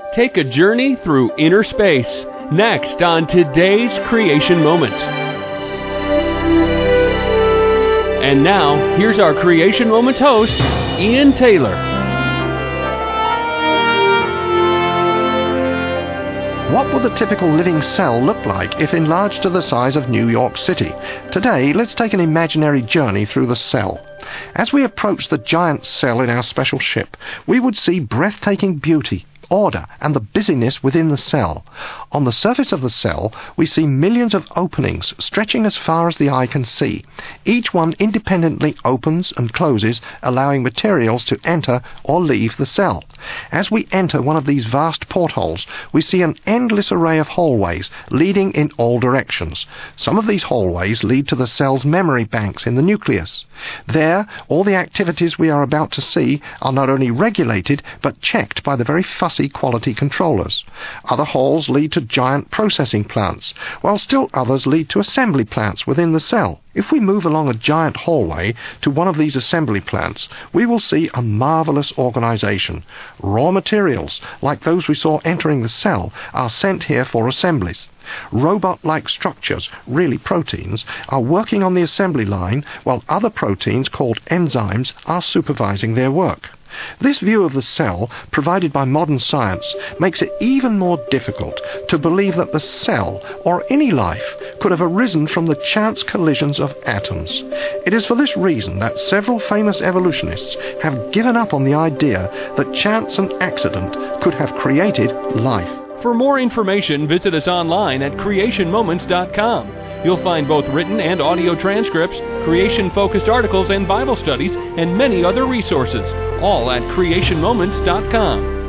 Take a journey through inner space. Next on today's Creation Moment. And now, here's our Creation Moment host, Ian Taylor. What would the typical living cell look like if enlarged to the size of New York City? Today, let's take an imaginary journey through the cell. As we approach the giant cell in our special ship, we would see breathtaking beauty, order, and the busyness within the cell. On the surface of the cell, we see millions of openings stretching as far as the eye can see. Each one independently opens and closes, allowing materials to enter or leave the cell. As we enter one of these vast portholes, we see an endless array of hallways leading in all directions. Some of these hallways lead to the cell's memory banks in the nucleus. There, all the activities we are about to see are not only regulated, but checked by the very fussy quality controllers. Other halls lead to giant processing plants, while still others lead to assembly plants within the cell. If we move along a giant hallway to one of these assembly plants, we will see a marvelous organization. Raw materials, like those we saw entering the cell, are sent here for assemblies. Robot-like structures, really proteins, are working on the assembly line, while other proteins called enzymes are supervising their work. This view of the cell, provided by modern science, makes it even more difficult to believe that the cell, or any life, could have arisen from the chance collisions of atoms. It is for this reason that several famous evolutionists have given up on the idea that chance and accident could have created life. For more information, visit us online at creationmoments.com. You'll find both written and audio transcripts, creation-focused articles and Bible studies, and many other resources, all at creationmoments.com.